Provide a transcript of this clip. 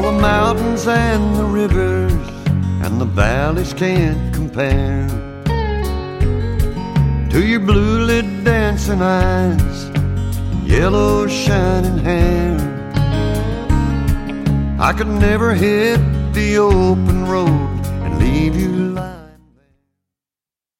All the mountains and the rivers and the valleys can't compare to your blue-lit dancing eyes and yellow shining hair. I could never hit the open road and leave you lying